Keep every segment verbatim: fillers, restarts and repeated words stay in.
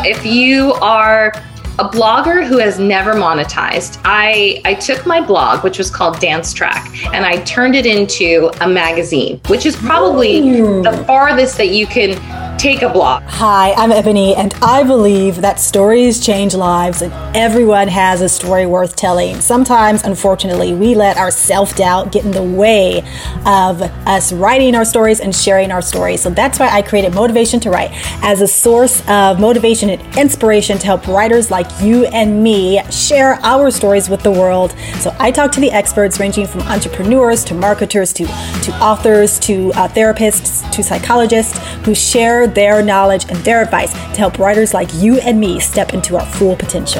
if you are a blogger who has never monetized, I, I took my blog, which was called Dance Track, and I turned it into a magazine, which is probably mm. the farthest that you can take a blog. Hi, I'm Ebony, and I believe that stories change lives, and everyone has a story worth telling. Sometimes, unfortunately, we let our self-doubt get in the way of us writing our stories and sharing our stories. So that's why I created Motivation to Write as a source of motivation and inspiration to help writers like you and me share our stories with the world. So I talk to the experts ranging from entrepreneurs to marketers to, to authors to uh, therapists to psychologists who share their knowledge and their advice to help writers like you and me step into our full potential.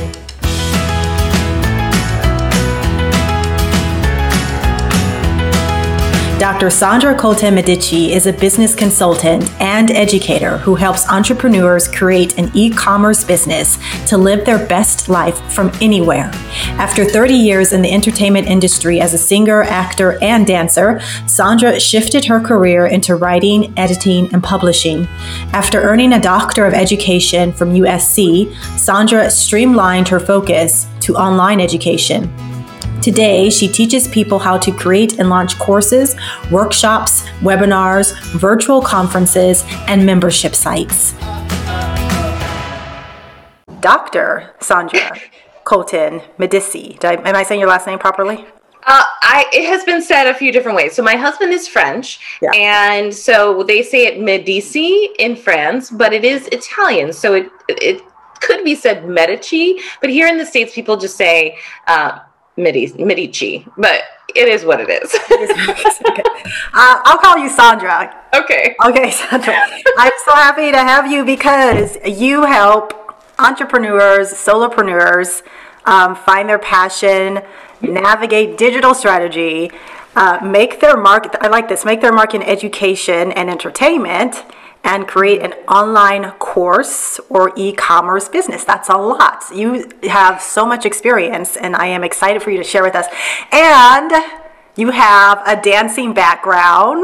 Doctor Sandra Colton-Medici is a business consultant and educator who helps entrepreneurs create an e-commerce business to live their best life from anywhere. After thirty years in the entertainment industry as a singer, actor, and dancer, Sandra shifted her career into writing, editing, and publishing. After earning a Doctor of Education from U S C, Sandra streamlined her focus to online education. Today, she teaches people how to create and launch courses, workshops, webinars, virtual conferences, and membership sites. Doctor Sandra Colton-Medici. Did I, am I saying your last name properly? Uh, I, it has been said a few different ways. So my husband is French, yeah. and so they say it Medici in France, but it is Italian. So it it could be said Medici, but here in the States, people just say uh, Medici, Medici, but it is what it is. uh, I'll call you Sandra. Okay. Okay, Sandra. I'm so happy to have you because you help entrepreneurs, solopreneurs um, find their passion, navigate digital strategy, uh, make their mark. I like this. Make their mark in education and entertainment, and create an online course or e-commerce business. That's a lot. You have so much experience, and I am excited for you to share with us. And you have a dancing background.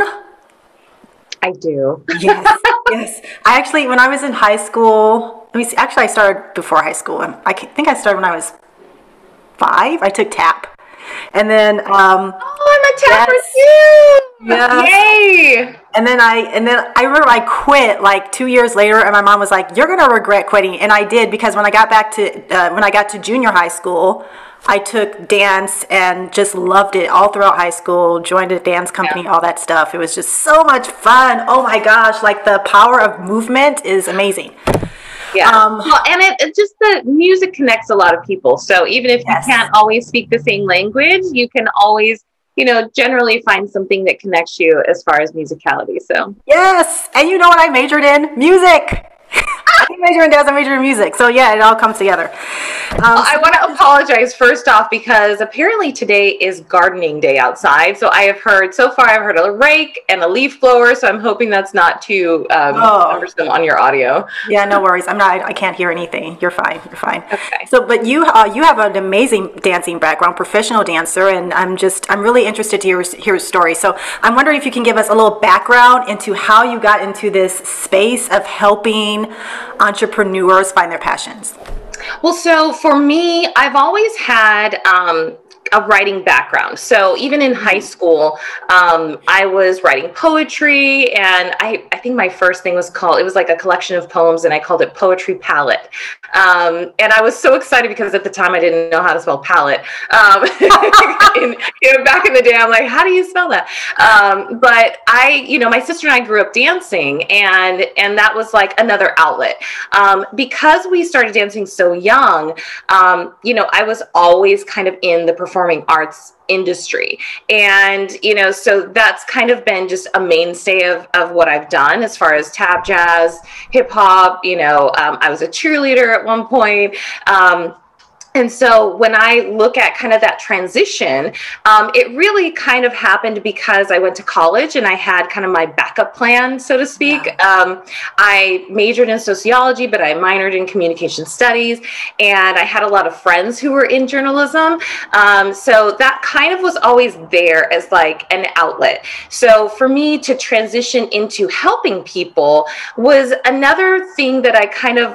I do. Yes, yes. I actually, when I was in high school, let me see, actually I started before high school. I think I started when I was five. I took tap. And then, um, oh, I'm a tapper too! Yes. Yay! And then I, and then I remember I quit like two years later, and my mom was like, "You're gonna regret quitting," and I did, because when I got back to, uh, when I got to junior high school, I took dance and just loved it all throughout high school. Joined a dance company, yeah. all that stuff. It was just so much fun. Oh my gosh! Like the power of movement is amazing. Yeah. Um, well, and it, it just the music connects a lot of people. So even if yes. you can't always speak the same language, you can always, you know, generally find something that connects you as far as musicality. So yes, and you know what I majored in? Music. I didn't major in dance, I majored in music. So yeah, it all comes together. Um, well, I want to apologize first off, because apparently today is gardening day outside. So I have heard, so far I've heard a rake and a leaf blower. So I'm hoping that's not too um, oh. cumbersome on your audio. Yeah, no worries. I'm not, I, I can't hear anything. You're fine. You're fine. Okay. So, but you, uh, you have an amazing dancing background, professional dancer. And I'm just, I'm really interested to hear, hear your story. So I'm wondering if you can give us a little background into how you got into this space of helping entrepreneurs find their passions. Well, so for me, I've always had um, a writing background. So even in high school, um, I was writing poetry, and I, I think my first thing was called, it was like a collection of poems, and I called it Poetry Palette. Um, and I was so excited because at the time I didn't know how to spell palette. Um, in, you know, back in the day, I'm like, how do you spell that? Um, but I, you know, my sister and I grew up dancing, and, and that was like another outlet. Um, because we started dancing so young, um, you know, I was always kind of in the performing arts industry. And, you know, so that's kind of been just a mainstay of, of what I've done as far as tap jazz, hip hop. You know, um, I was a cheerleader at one point. Um, And so when I look at kind of that transition, um, it really kind of happened because I went to college and I had kind of my backup plan, so to speak. Yeah. Um, I majored in sociology, but I minored in communication studies, and I had a lot of friends who were in journalism. Um, so that kind of was always there as like an outlet. So for me to transition into helping people was another thing that I kind of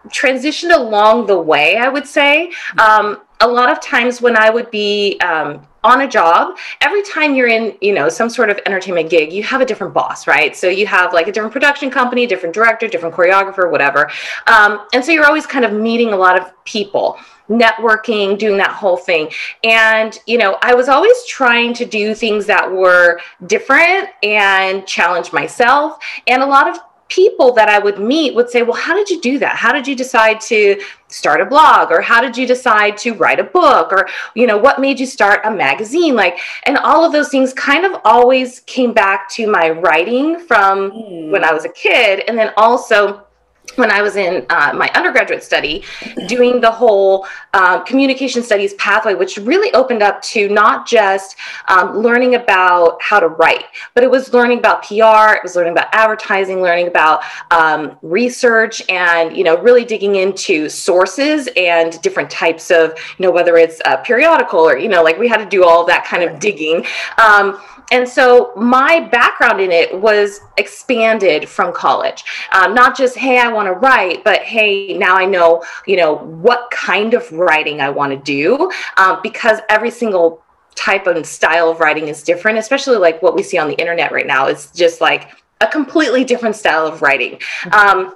transitioned along the way, I would say. Um, a lot of times when I would be um, on a job, every time you're in, you know, some sort of entertainment gig, you have a different boss, right? So you have like a different production company, different director, different choreographer, whatever. Um, and so you're always kind of meeting a lot of people, networking, doing that whole thing. And, you know, I was always trying to do things that were different and challenge myself. And a lot of people that I would meet would say, well, how did you do that? How did you decide to start a blog? Or how did you decide to write a book? Or, you know, what made you start a magazine? Like, and all of those things kind of always came back to my writing from mm. when I was a kid. And then also when I was in uh, my undergraduate study, doing the whole uh, communication studies pathway, which really opened up to not just um, learning about how to write, but it was learning about P R, it was learning about advertising, learning about um, research, and, you know, really digging into sources and different types of, you know, whether it's a periodical or, you know, like we had to do all of that kind of digging. Um, And so my background in it was expanded from college. Um, not just, hey, I want to write, but hey, now I know, you know, what kind of writing I want to do, um, because every single type and style of writing is different, especially like what we see on the internet right now. It's just like a completely different style of writing. Um,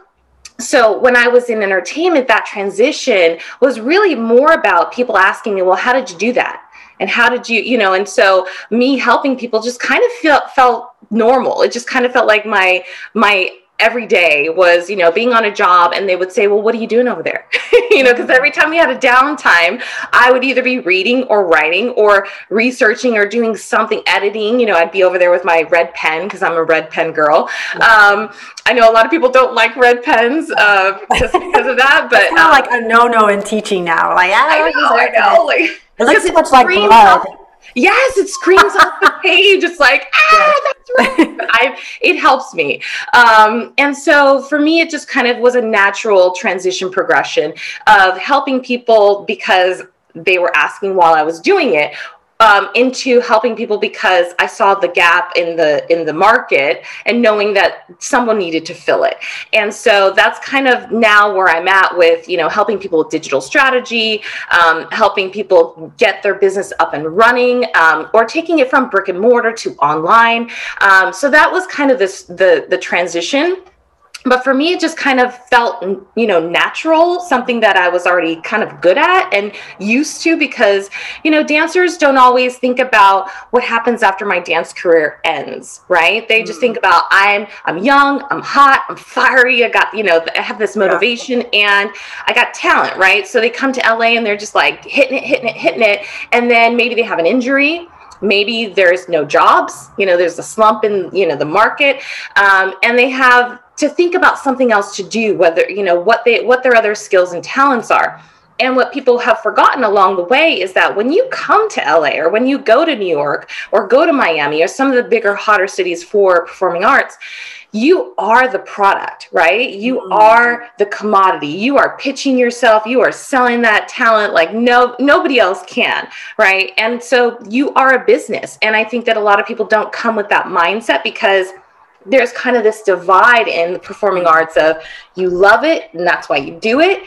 So when I was in entertainment, that transition was really more about people asking me, well, how did you do that? And how did you, you know, and so me helping people just kind of felt, felt normal. It just kind of felt like my, my every day was, you know, being on a job, and they would say, well, what are you doing over there? You know, because every time we had a downtime, I would either be reading or writing or researching or doing something, editing. You know, I'd be over there with my red pen because I'm a red pen girl. Um, I know a lot of people don't like red pens uh, just because of that, but it's kind of um, like a no-no in teaching now. Like, I don't I know, I know. Like, it looks so much like blood. Off, yes, it screams off the page. It's like, ah, that's right. I, it helps me. Um, and so for me, it just kind of was a natural transition progression of helping people because they were asking while I was doing it, um, into helping people because I saw the gap in the in the market and knowing that someone needed to fill it. And so that's kind of now where I'm at with, you know, helping people with digital strategy, um, helping people get their business up and running, um, or taking it from brick and mortar to online. Um, so that was kind of this the the transition. But for me, it just kind of felt, you know, natural, something that I was already kind of good at and used to, because, you know, dancers don't always think about what happens after my dance career ends, right? They just think about I'm I'm young, I'm hot, I'm fiery, I got, you know, I have this motivation and I got talent, right? So they come to L A and they're just like hitting it, hitting it, hitting it. And then maybe they have an injury. Maybe there's no jobs, you know, there's a slump in, you know, the market, um, and they have to think about something else to do, whether, you know, what they, what their other skills and talents are. And what people have forgotten along the way is that when you come to L A or when you go to New York or go to Miami or some of the bigger, hotter cities for performing arts, you are the product, right? You mm-hmm. are the commodity. You are pitching yourself. You are selling that talent like no nobody else can, right? And so you are a business. And I think that a lot of people don't come with that mindset because there's kind of this divide in the performing arts of you love it and that's why you do it,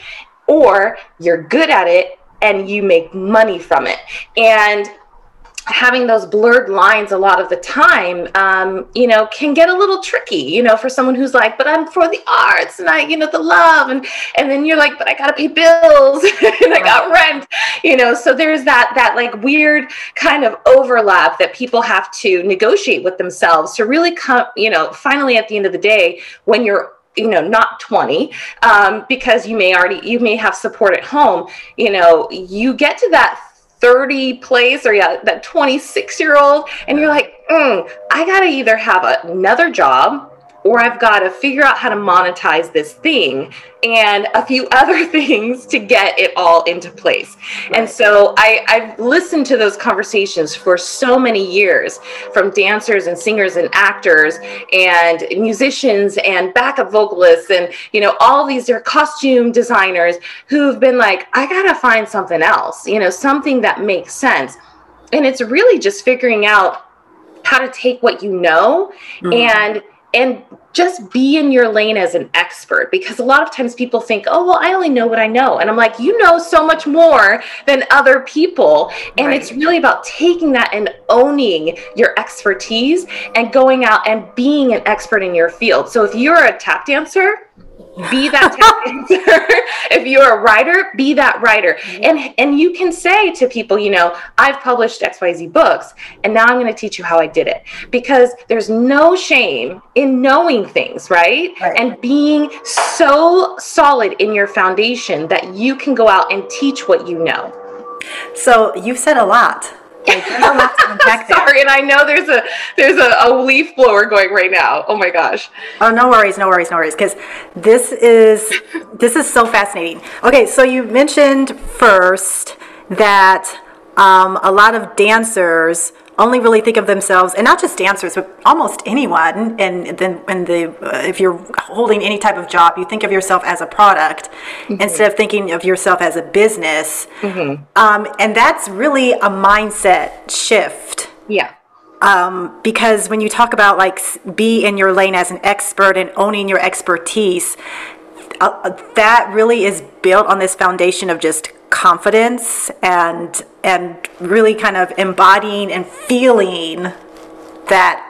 or you're good at it and you make money from it. And having those blurred lines a lot of the time, um, you know, can get a little tricky, you know, for someone who's like, but I'm for the arts and I, you know, the love. And, and then you're like, but I got to pay bills and I got rent, you know, so there's that, that like weird kind of overlap that people have to negotiate with themselves to really come, you know, finally at the end of the day, when you're, you know, not twenty, um, because you may already, you may have support at home, you know, you get to that thirty place, or yeah, that twenty-six year old, and you're like, mm, I gotta either have a, another job, or I've got to figure out how to monetize this thing and a few other things to get it all into place. Right. And so I, I've listened to those conversations for so many years from dancers and singers and actors and musicians and backup vocalists and, you know, all these are costume designers who've been like, I got to find something else, you know, something that makes sense. And it's really just figuring out how to take what you know mm-hmm. and and just be in your lane as an expert, because a lot of times people think, oh, well, I only know what I know. And I'm like, you know so much more than other people. And right. It's really about taking that and owning your expertise and going out and being an expert in your field. So if you're a tap dancer, be that tap dancer. If you're a writer, be that writer. And and you can say to people, you know, I've published X Y Z books, and now I'm going to teach you how I did it. Because there's no shame in knowing things, right? right? And being so solid in your foundation that you can go out and teach what you know. So you've said a lot. Like, there's a lot to unpack there. Sorry, and I know there's a there's a, a leaf blower going right now. Oh my gosh. Oh, no worries, no worries, no worries. Because this is this is so fascinating. Okay, so you mentioned first that um, a lot of dancers only really think of themselves, and not just dancers, but almost anyone. And then, and the uh, if you're holding any type of job, you think of yourself as a product mm-hmm. instead of thinking of yourself as a business. Mm-hmm. Um, and that's really a mindset shift. Yeah. Um, because when you talk about like be in your lane as an expert and owning your expertise, uh, that really is built on this foundation of just confidence and and really kind of embodying and feeling that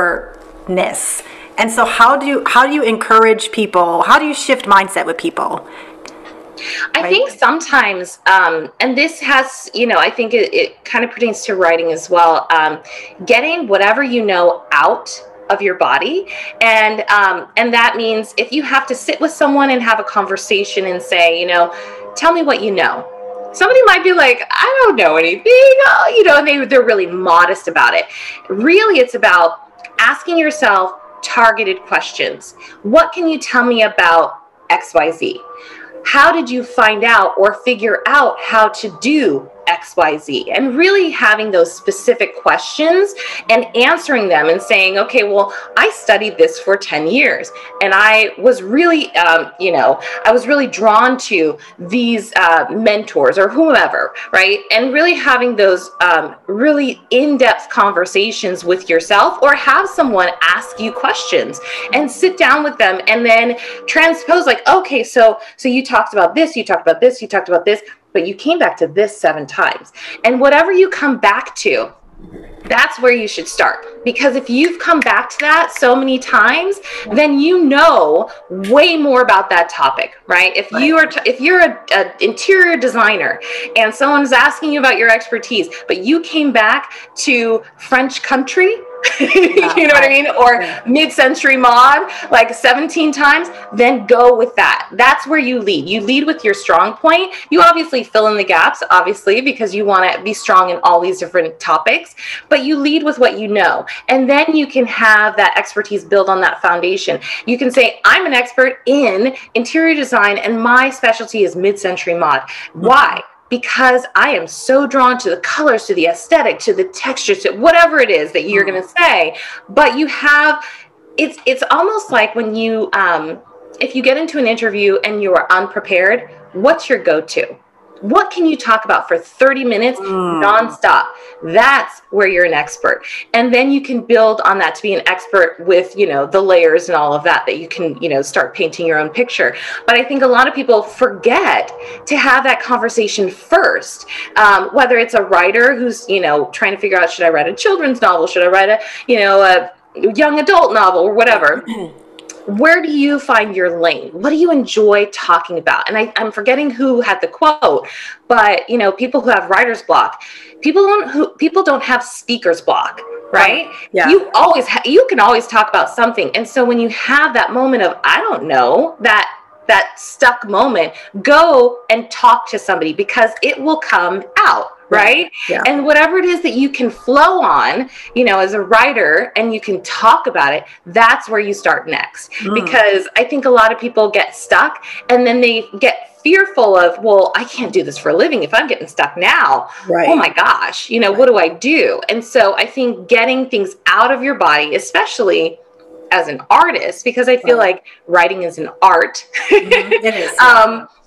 expertness. And so how do you how do you encourage people? How do you shift mindset with people? I right? think sometimes, um, and this has, you know, I think it, it kind of pertains to writing as well, um, getting whatever you know out of your body. And um, and that means if you have to sit with someone and have a conversation and say, you know, tell me what you know. Somebody might be like, I don't know anything, oh, you know, and they, they're really modest about it. Really, it's about asking yourself targeted questions. What can you tell me about X Y Z? How did you find out or figure out how to do X Y Z? And really having those specific questions and answering them and saying, okay, well, I studied this for ten years and I was really, um, you know, I was really drawn to these uh, mentors or whomever, right? And really having those um, really in-depth conversations with yourself, or have someone ask you questions and sit down with them and then transpose like, okay, so, so you talked about this, you talked about this, you talked about this, but you came back to this seven times. And whatever you come back to, that's where you should start. Because if you've come back to that so many times, then you know way more about that topic, right? If you are, t- if you're a, a interior designer and someone's asking you about your expertise, but you came back to French country, yeah, you know what I mean? Or yeah. mid-century mod, like seventeen times, then go with that. That's where you lead. You lead with your strong point. You obviously fill in the gaps, obviously, because you want to be strong in all these different topics, but you lead with what you know. And then you can have that expertise build on that foundation. You can say, I'm an expert in interior design and my specialty is mid-century mod. Mm-hmm. Why? Because I am so drawn to the colors, to the aesthetic, to the textures, to whatever it is that you're going to say. But you have, it's it's almost like when you, um, if you get into an interview and you are unprepared, what's your go-to? What can you talk about for thirty minutes mm. nonstop? That's where you're an expert. And then you can build on that to be an expert with, you know, the layers and all of that, that you can, you know, start painting your own picture. But I think a lot of people forget to have that conversation first. Um, whether it's a writer who's, you know, trying to figure out, should I write a children's novel? Should I write a, you know, a young adult novel or whatever? Where do you find your lane? What do you enjoy talking about? And I, I'm forgetting who had the quote, but you know, people who have writer's block, people don't who people don't have speaker's block, right? Yeah. You always ha- you can always talk about something, and so when you have that moment of I don't know, that that stuck moment, go and talk to somebody because it will come out. Right? Yeah. And whatever it is that you can flow on, you know, as a writer, and you can talk about it, that's where you start next. Mm. Because I think a lot of people get stuck and then they get fearful of, well, I can't do this for a living. If I'm getting stuck now, right. oh my gosh, you know, right. what do I do? And so I think getting things out of your body, especially as an artist, because I feel right. like writing is an art. Mm-hmm. It is. Yeah. um,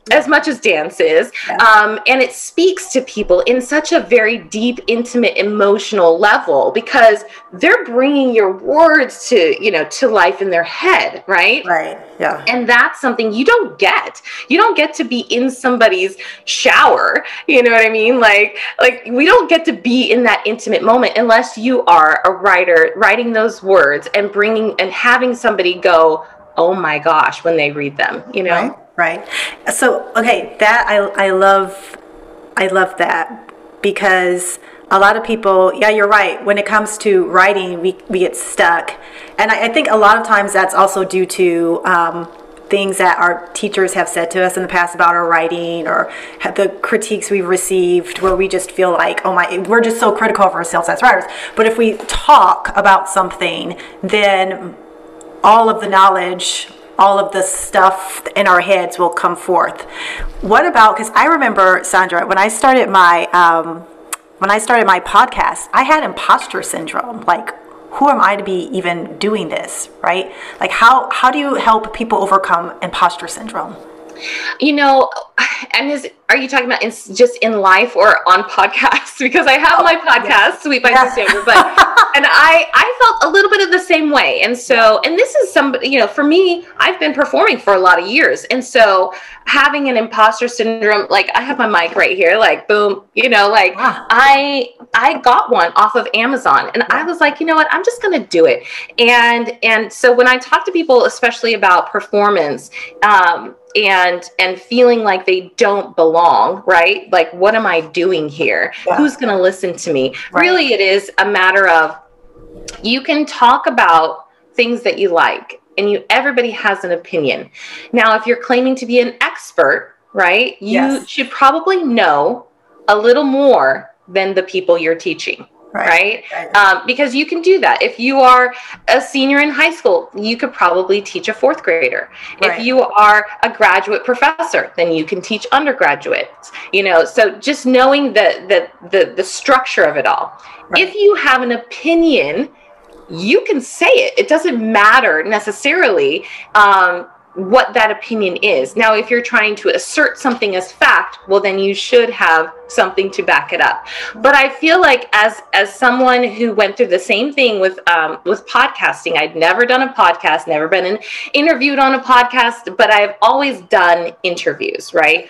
as much as dance is. Yeah. Um, and it speaks to people in such a very deep, intimate, emotional level because they're bringing your words to, you know, to life in their head, right? Right, yeah. And that's something you don't get. You don't get to be in somebody's shower, you know what I mean? Like, like we don't get to be in that intimate moment unless you are a writer writing those words and bringing and having somebody go, oh my gosh, when they read them, you know? Right. Right. So, okay, that I I love I love that because a lot of people, yeah, you're right. When it comes to writing, we, we get stuck. And I, I think a lot of times that's also due to um, things that our teachers have said to us in the past about our writing or the critiques we've received where we just feel like, oh my, we're just so critical of ourselves as writers. But if we talk about something, then all of the knowledge, all of the stuff in our heads will come forth. What about, because I remember, Sandra, when I started my um, when I started my podcast, I had imposter syndrome. Like, who am I to be even doing this, right? Like, how how do you help people overcome imposter syndrome? You know, and is are you talking about in, just in life or on podcasts? Because I have my podcast, yeah. Sweet by yeah. Sandra, but and I I felt a little bit of the same way. And so, and this is somebody, you know, for me, I've been performing for a lot of years, and so having an imposter syndrome, like I have my mic right here, like boom, you know, like wow. I I got one off of Amazon, and I was like, you know what, I'm just gonna do it. And and so when I talk to people, especially about performance, um, and and feeling like they don't belong, right? Like, what am I doing here? Yeah. Who's going to listen to me? Right. Really, it is a matter of you can talk about things that you like, and you everybody has an opinion. Now, if you're claiming to be an expert, right, you yes. should probably know a little more than the people you're teaching. Right. right? Um, because you can do that. If you are a senior in high school, you could probably teach a fourth grader. Right. If you are a graduate professor, then you can teach undergraduates, you know, so just knowing the, the, the, the structure of it all. Right. If you have an opinion, you can say it. It doesn't matter necessarily, um, what that opinion is. Now, if you're trying to assert something as fact, well, then you should have something to back it up. But I feel like as as someone who went through the same thing with um, with podcasting, I'd never done a podcast, never been in, interviewed on a podcast, but I've always done interviews, right?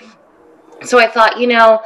So I thought, you know,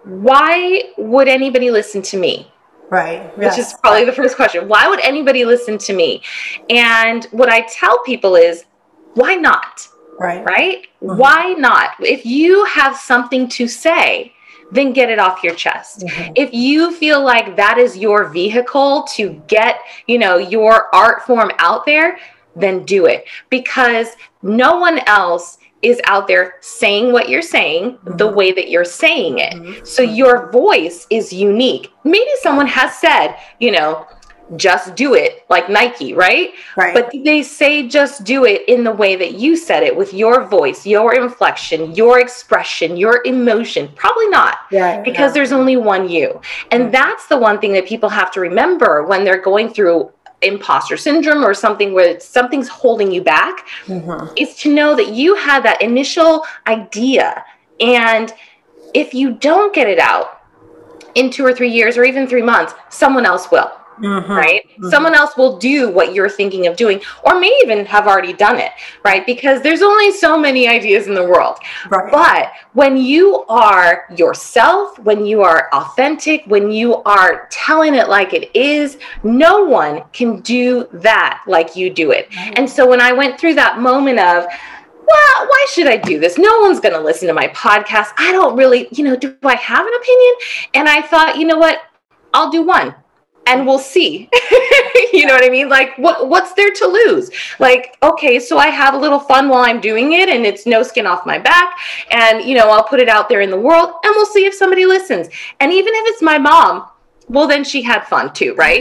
why would anybody listen to me? Right. Which yes. is probably the first question. Why would anybody listen to me? And what I tell people is, why not? Right. Right? Mm-hmm. Why not? If you have something to say, then get it off your chest. Mm-hmm. If you feel like that is your vehicle to get, you know, your art form out there, then do it. Because no one else is out there saying what you're saying mm-hmm. the way that you're saying it. Mm-hmm. So your voice is unique. Maybe someone has said, you know, just do it, like Nike, right? Right. But they say just do it in the way that you said it, with your voice, your inflection, your expression, your emotion. Probably not, yeah, because yeah. there's only one you. And mm-hmm. that's the one thing that people have to remember when they're going through imposter syndrome or something where something's holding you back, mm-hmm. is to know that you had that initial idea. And if you don't get it out in two or three years or even three months, someone else will. Mm-hmm, right? Mm-hmm. Someone else will do what you're thinking of doing, or may even have already done it, right? Because there's only so many ideas in the world. Right. But when you are yourself, when you are authentic, when you are telling it like it is, no one can do that like you do it. Right. And so when I went through that moment of, well, why should I do this? No one's going to listen to my podcast. I don't really, you know, do I have an opinion? And I thought, you know what? I'll do one. And we'll see. You know what I mean? Like, what what's there to lose? Like, okay, so I have a little fun while I'm doing it, and it's no skin off my back. And, you know, I'll put it out there in the world, and we'll see if somebody listens. And even if it's my mom, well, then she had fun too, right?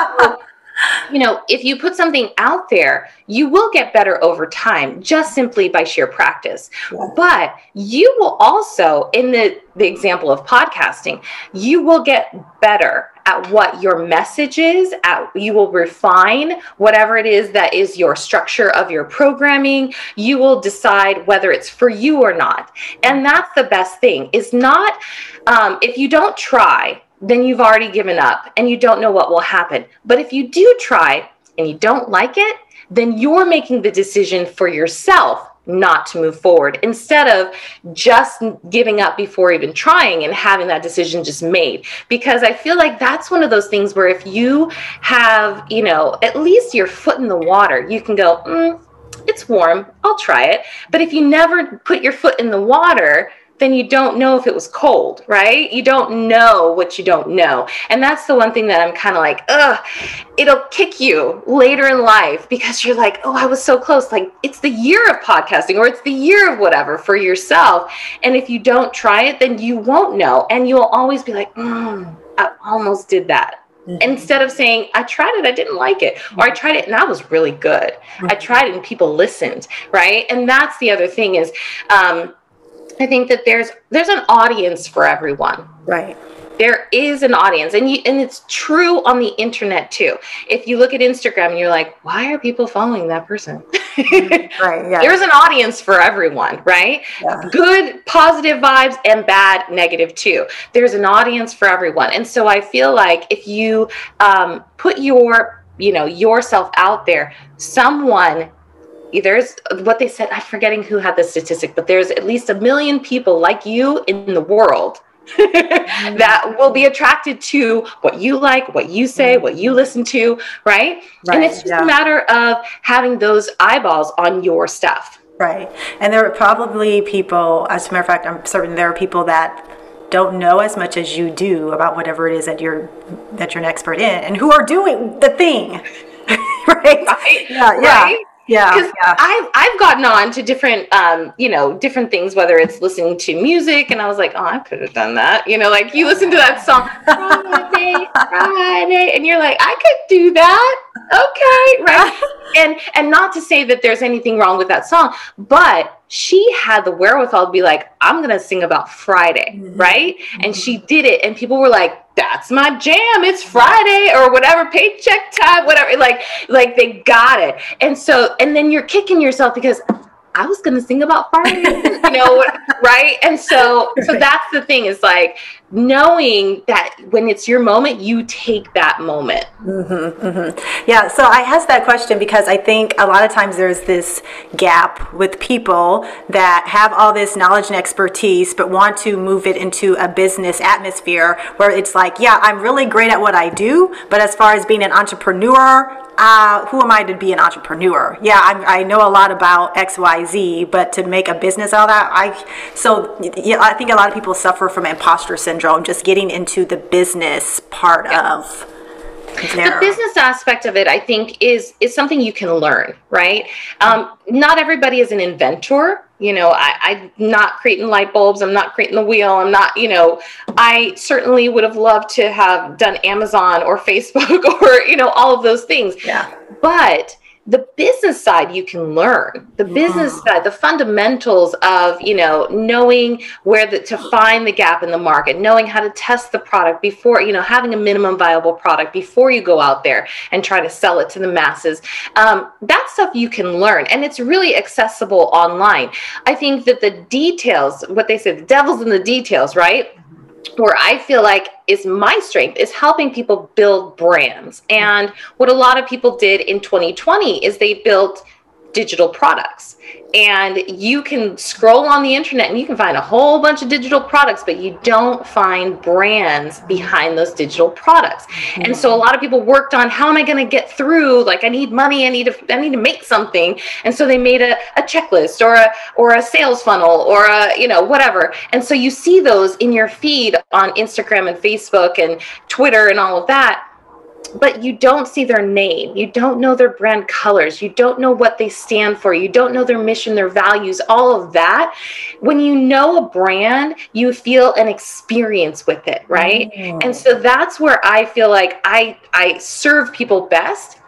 You know, if you put something out there, you will get better over time, just simply by sheer practice. Yeah. But you will also, in the, the example of podcasting, you will get better at what your message is, at, you will refine whatever it is that is your structure of your programming. You will decide whether it's for you or not. And that's the best thing, is not, um, if you don't try, then you've already given up and you don't know what will happen. But if you do try and you don't like it, then you're making the decision for yourself not to move forward, instead of just giving up before even trying and having that decision just made. Because I feel like that's one of those things where if you have, you know, at least your foot in the water, you can go, mm, it's warm, I'll try it. But if you never put your foot in the water, then you don't know if it was cold, right? You don't know what you don't know. And that's the one thing that I'm kind of like, ugh, it'll kick you later in life, because you're like, oh, I was so close. Like, it's the year of podcasting, or it's the year of whatever for yourself. And if you don't try it, then you won't know. And you'll always be like, mm, I almost did that. Mm-hmm. Instead of saying, I tried it, I didn't like it. Or I tried it and that was really good. Mm-hmm. I tried it and people listened, right? And that's the other thing is, um, I think that there's there's an audience for everyone. Right. There is an audience, and you, and it's true on the internet too. If you look at Instagram and you're like, why are people following that person? Right. Yeah. There's an audience for everyone, right? Yeah. Good, positive vibes, and bad, negative too. There's an audience for everyone, and so I feel like if you um, put your, you know, yourself out there, someone. There's what they said, I'm forgetting who had the statistic, but there's at least a million people like you in the world that will be attracted to what you like, what you say, what you listen to, right? right and it's just yeah. a matter of having those eyeballs on your stuff. Right. And there are probably people, as a matter of fact, I'm certain there are people that don't know as much as you do about whatever it is that you're that you're an expert in, and who are doing the thing. right? Right. Yeah. Yeah. Right? Yeah, because yeah. I've I've gotten on to different, um, you know, different things, whether it's listening to music, and I was like, oh, I could have done that, you know, like you listen to that song, Friday, Friday, and you're like, I could do that, okay, right? and and not to say that there's anything wrong with that song, but she had the wherewithal to be like, I'm gonna sing about Friday, mm-hmm. right? Mm-hmm. And she did it, and people were like, that's my jam, it's Friday, or whatever, paycheck time, whatever, like like they got it. And so, and then you're kicking yourself because I was gonna sing about Friday, you know, right? And so so that's the thing, is like knowing that when it's your moment, you take that moment. Mm-hmm, mm-hmm. Yeah, so I asked that question because I think a lot of times there's this gap with people that have all this knowledge and expertise, but want to move it into a business atmosphere where it's like, yeah, I'm really great at what I do, but as far as being an entrepreneur, Uh, who am I to be an entrepreneur? Yeah, I'm, I know a lot about X, Y, Z, but to make a business out of that, I so yeah, I think a lot of people suffer from imposter syndrome, just getting into the business part yeah. of their... The business aspect of it, I think, is is something you can learn, right? Um, not everybody is an inventor. You know, I, I'm not creating light bulbs. I'm not creating the wheel. I'm not, you know, I certainly would have loved to have done Amazon or Facebook or, you know, all of those things. Yeah. But the business side, you can learn. The business mm. side, the fundamentals of, you know, knowing where the, to find the gap in the market, knowing how to test the product before, you know, having a minimum viable product before you go out there and try to sell it to the masses. Um, that stuff you can learn, and it's really accessible online. I think that the details, what they say, the devil's in the details, right? Where I feel like is my strength is helping people build brands. And what a lot of people did in twenty twenty is they built digital products. And you can scroll on the internet and you can find a whole bunch of digital products, but you don't find brands behind those digital products. Mm-hmm. And so a lot of people worked on, how am I going to get through? Like, I need money. I need to, I need to make something. And so they made a, a checklist or a, or a sales funnel or a, you know, whatever. And so you see those in your feed on Instagram and Facebook and Twitter and all of that. But you don't see their name. You don't know their brand colors. You don't know what they stand for. You don't know their mission, their values, all of that. When you know a brand, you feel an experience with it, right? Mm. And so that's where I feel like I, I serve people best,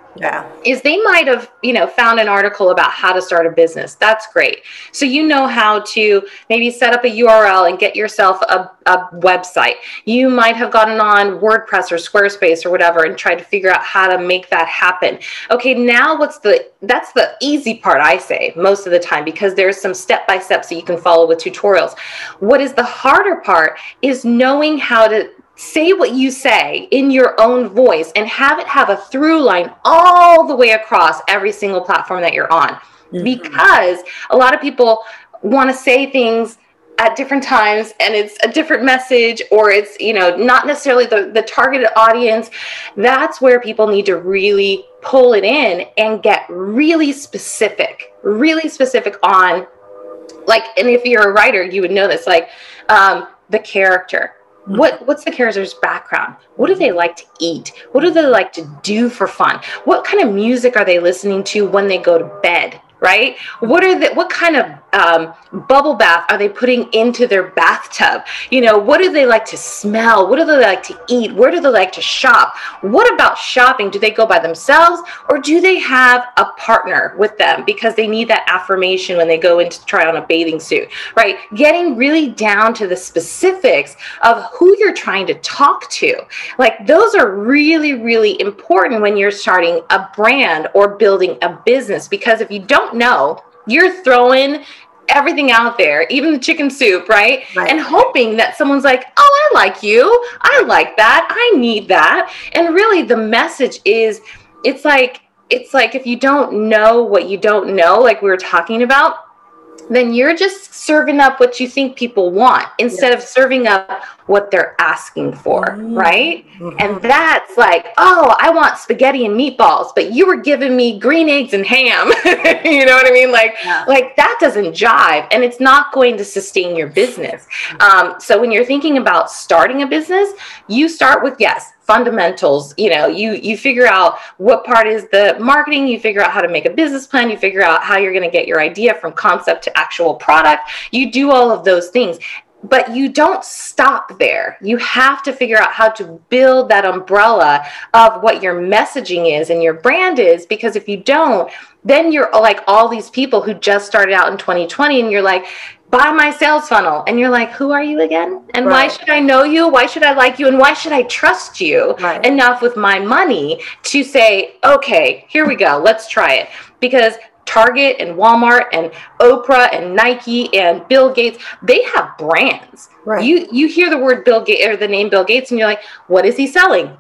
Yeah. is they might have, you know, found an article about how to start a business. That's great. So you know how to maybe set up a U R L and get yourself a, a website. You might have gotten on WordPress or Squarespace or whatever and tried to figure out how to make that happen. Okay, now what's the, that's the easy part, I say, most of the time, because there's some step-by-steps that you can follow with tutorials. What is the harder part is knowing how to say what you say in your own voice and have it have a through line all the way across every single platform that you're on. Mm-hmm. Because a lot of people want to say things at different times and it's a different message, or it's, you know, not necessarily the, the targeted audience. That's where people need to really pull it in and get really specific, really specific on, like, and if you're a writer, you would know this, like um, the character. What what's the character's background? What do they like to eat? What do they like to do for fun? What kind of music are they listening to when they go to bed? Right? What are the, what kind of um, bubble bath are they putting into their bathtub? You know, what do they like to smell? What do they like to eat? Where do they like to shop? What about shopping? Do they go by themselves, or do they have a partner with them because they need that affirmation when they go in to try on a bathing suit, right? Getting really down to the specifics of who you're trying to talk to. Like, those are really, really important when you're starting a brand or building a business, because if you don't know, you're throwing everything out there, even the chicken soup, right? right? And hoping that someone's like, oh, I like you. I like that. I need that. And really the message is, it's like, it's like if you don't know what you don't know, like we were talking about, then you're just serving up what you think people want instead yes. of serving up what they're asking for, mm-hmm. right? Mm-hmm. And that's like, oh, I want spaghetti and meatballs, but you were giving me green eggs and ham. You know what I mean? Like, yeah. like that doesn't jive, and it's not going to sustain your business. Um, so when you're thinking about starting a business, you start with, yes, fundamentals. You know, you you figure out what part is the marketing, you figure out how to make a business plan, you figure out how you're going to get your idea from concept to actual product. You do all of those things, but you don't stop there. You have to figure out how to build that umbrella of what your messaging is and your brand is, because if you don't, then you're like all these people who just started out in twenty twenty and you're like, buy my sales funnel. And you're like, who are you again? And right. why should I know you? Why should I like you? And why should I trust you right. enough with my money to say, okay, here we go. Let's try it. Because Target and Walmart and Oprah and Nike and Bill Gates, they have brands. Right. You you hear the word Bill Gates or the name Bill Gates and you're like, what is he selling?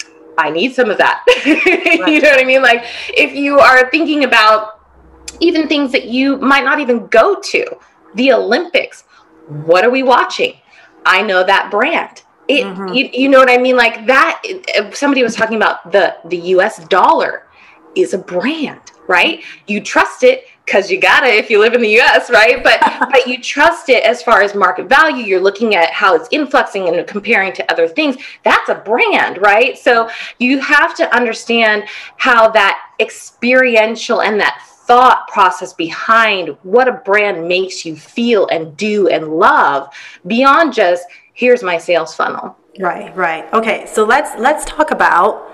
I need some of that. Right. You know what I mean? Like, if you are thinking about even things that you might not even go to, the Olympics, what are we watching? I know that brand. It, mm-hmm. you, you know what I mean? Like that, somebody was talking about the, the U S dollar is a brand, right? You trust it because you gotta if you live in the U S, right? But but you trust it as far as market value. You're looking at how it's influxing and comparing to other things. That's a brand, right? So you have to understand how that experiential and that thought process behind what a brand makes you feel and do and love beyond just here's my sales funnel. Right, right. Okay, so let's let's talk about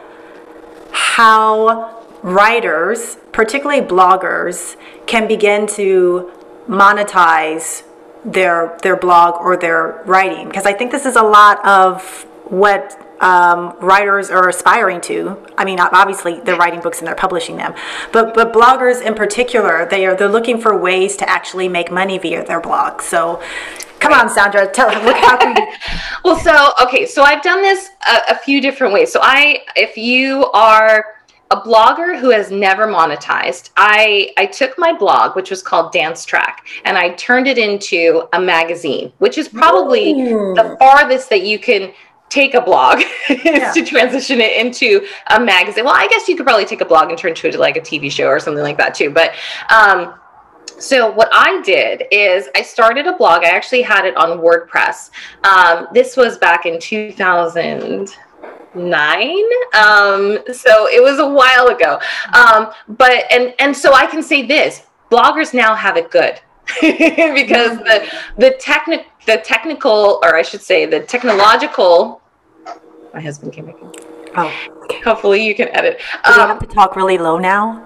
how writers, particularly bloggers, can begin to monetize their their blog or their writing, because I think this is a lot of what um, writers are aspiring to. I mean, obviously they're writing books and they're publishing them, but but bloggers in particular, they are they're looking for ways to actually make money via their blog. So come on, Sandra, tell what happened. Well, so okay, so I've done this a, a few different ways. So I, if you are a blogger who has never monetized, I, I took my blog, which was called Dance Track, and I turned it into a magazine, which is probably Ooh. the farthest that you can take a blog is yeah. to transition it into a magazine. Well, I guess you could probably take a blog and turn it into like a T V show or something like that too. But um, so what I did is I started a blog. I actually had it on WordPress. Um, this was back in two thousand nine. Um, so it was a while ago. Um, but, and, and so I can say this, bloggers now have it good because the, the technic, the technical, or I should say the technological, my husband came back in. Oh, okay. Hopefully you can edit. Do we Um, have to talk really low now?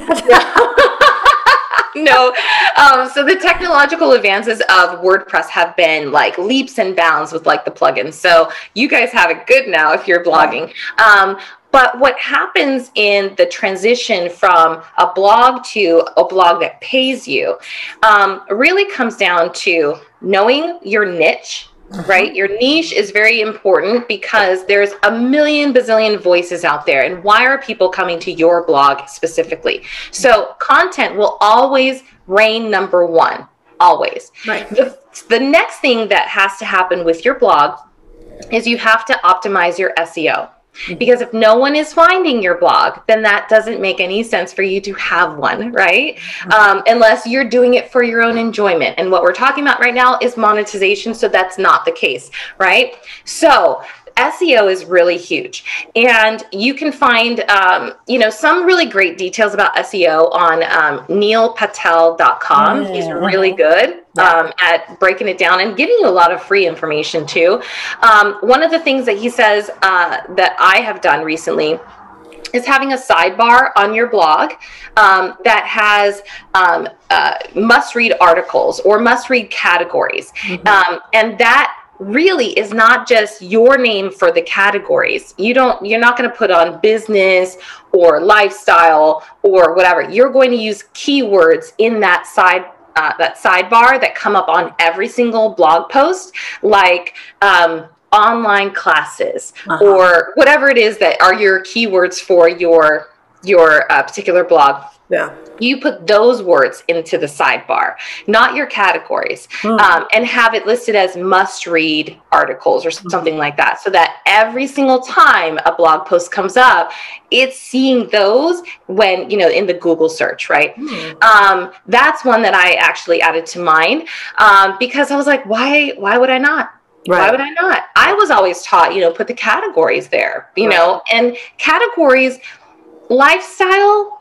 no. Um, so the technological advances of WordPress have been like leaps and bounds with like the plugins. So you guys have it good now if you're blogging. Um, but what happens in the transition from a blog to a blog that pays you um, really comes down to knowing your niche. Right? Your niche is very important because there's a million bazillion voices out there. And why are people coming to your blog specifically? So content will always reign number one, always. Right. The, the next thing that has to happen with your blog is you have to optimize your S E O. Because if no one is finding your blog, then that doesn't make any sense for you to have one, right? Um, unless you're doing it for your own enjoyment. And what we're talking about right now is monetization, so that's not the case, right? So S E O is really huge. And you can find, um, you know, some really great details about S E O on um, neil patel dot com. Mm-hmm. He's really good um, at breaking it down and giving you a lot of free information too. Um, one of the things that he says uh, that I have done recently is having a sidebar on your blog um, that has um, uh, must-read articles or must-read categories. Mm-hmm. Um, and that really is not just your name for the categories. You don't, you're not going to put on business or lifestyle or whatever. You're going to use keywords in that side, uh, that sidebar that come up on every single blog post, like um, online classes uh-huh. or whatever it is that are your keywords for your, your uh, particular blog. Yeah. You put those words into the sidebar, not your categories, mm. um, and have it listed as must-read articles or something mm. like that, so that every single time a blog post comes up, it's seeing those when, you know, in the Google search, right? Mm. Um, that's one that I actually added to mine um, because I was like, why, why would I not? Right. Why would I not? I was always taught, you know, put the categories there, you right. know, and categories, lifestyle,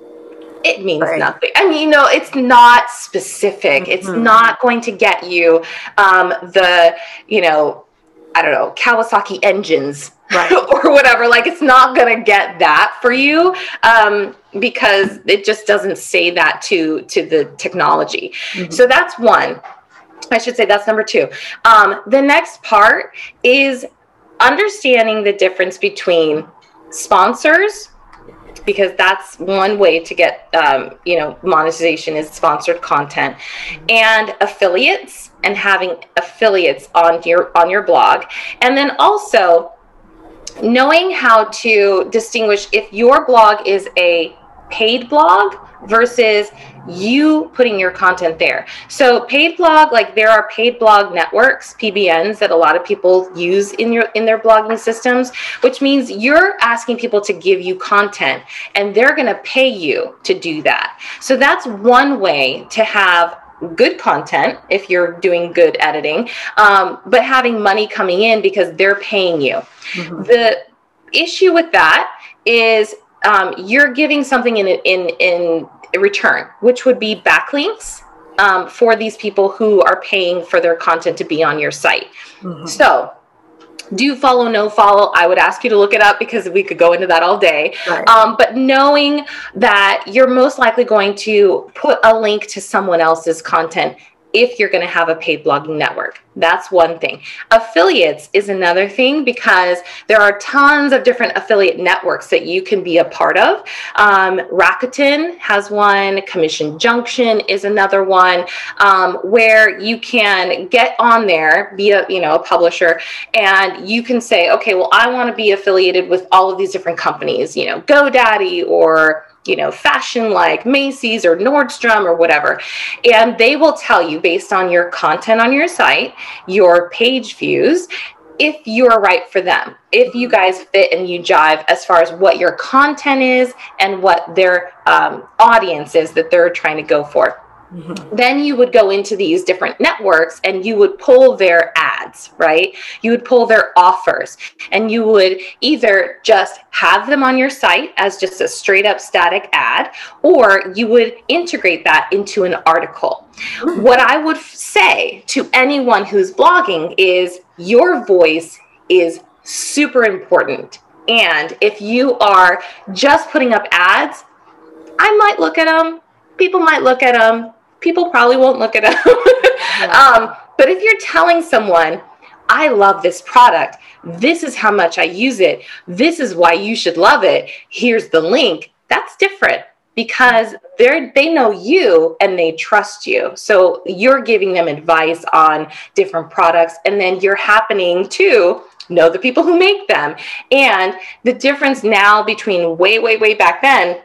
it means right. nothing. I mean, you know, it's not specific. Mm-hmm. It's not going to get you um, the, you know, I don't know, Kawasaki engines right. or whatever. Like, it's not going to get that for you um, because it just doesn't say that to, to the technology. Mm-hmm. So that's one. I should say that's number two. Um, the next part is understanding the difference between sponsors, because that's one way to get, um, you know, monetization is sponsored content, and affiliates, and having affiliates on your on your blog, and then also knowing how to distinguish if your blog is a paid blog versus you putting your content there. So paid blog, like there are paid blog networks, P B Ns, that a lot of people use in your in their blogging systems, which means you're asking people to give you content and they're going to pay you to do that. So that's one way to have good content if you're doing good editing, um, but having money coming in because they're paying you. Mm-hmm. The issue with that is um, you're giving something in in in return, which would be backlinks um, for these people who are paying for their content to be on your site. Mm-hmm. So do follow, no follow. I would ask you to look it up because we could go into that all day. Right. Um, but knowing that you're most likely going to put a link to someone else's content if you're going to have a paid blogging network. That's one thing. Affiliates is another thing because there are tons of different affiliate networks that you can be a part of. Um, Rakuten has one. Commission Junction is another one um, where you can get on there, be a, you know, a publisher, and you can say, okay, well, I want to be affiliated with all of these different companies, you know, GoDaddy or you know, fashion like Macy's or Nordstrom or whatever. And they will tell you based on your content on your site, your page views, if you're right for them, if you guys fit and you jive as far as what your content is and what their um, audience is that they're trying to go for. Mm-hmm. Then you would go into these different networks and you would pull their ads, right? You would pull their offers and you would either just have them on your site as just a straight up static ad, or you would integrate that into an article. Mm-hmm. What I would say to anyone who's blogging is your voice is super important And if you are just putting up ads, I might look at them. People might look at them. People probably won't look at them. Yeah. um, but if you're telling someone, I love this product, this is how much I use it, this is why you should love it, here's the link, that's different, because they're they know you and they trust you. So you're giving them advice on different products, and then you're happening to know the people who make them. And the difference now between way, way, way back then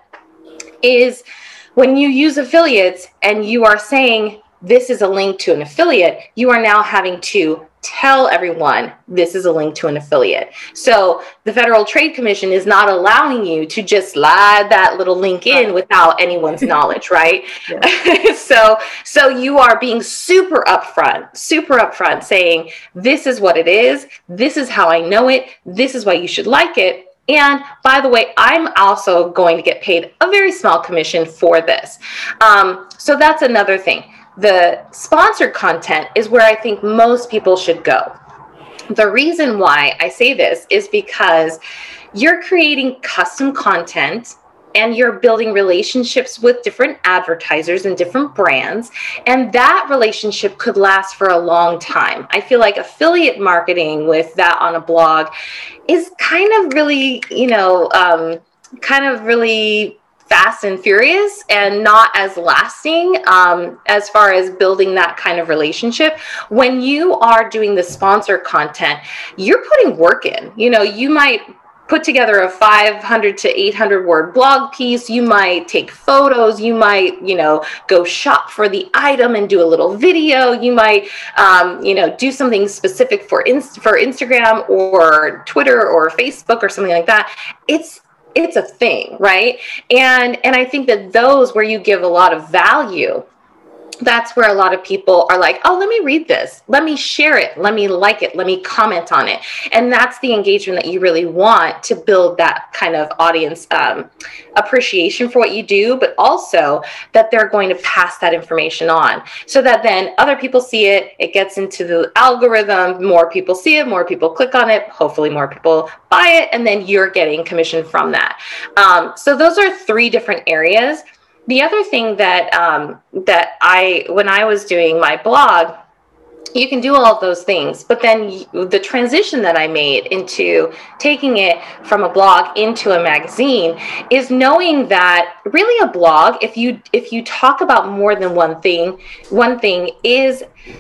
is when you use affiliates and you are saying this is a link to an affiliate, you are now having to tell everyone this is a link to an affiliate. So the Federal Trade Commission is not allowing you to just slide that little link in without anyone's knowledge, right? Yeah. so so you are being super upfront, super upfront saying, this is what it is, this is how I know it, this is why you should like it. And by the way, I'm also going to get paid a very small commission for this. Um, so that's another thing. The sponsored content is where I think most people should go. The reason why I say this is because you're creating custom content and you're building relationships with different advertisers and different brands, and that relationship could last for a long time. I feel like affiliate marketing with that on a blog is kind of really, you know, um, kind of really fast and furious and not as lasting um, as far as building that kind of relationship. When you are doing the sponsor content, you're putting work in. You know, you might put together a five hundred to eight hundred word blog piece. You might take photos. You might, you know, go shop for the item and do a little video. You might, um, you know, do something specific for Inst- for Instagram or Twitter or Facebook or something like that. It's It's a thing, right? And and I think that those where you give a lot of value, that's where a lot of people are like, oh, let me read this. Let me share it. Let me like it. Let me comment on it. And that's the engagement that you really want to build that kind of audience um, appreciation for what you do, but also that they're going to pass that information on so that then other people see it. It gets into the algorithm. More people see it. More people click on it. Hopefully more people buy it. And then you're getting commission from that. Um, so those are three different areas. The other thing that um, that I, when I was doing my blog, you can do all of those things, but then the transition that I made into taking it from a blog into a magazine is knowing that really a blog, if you if you talk about more than one thing, one thing is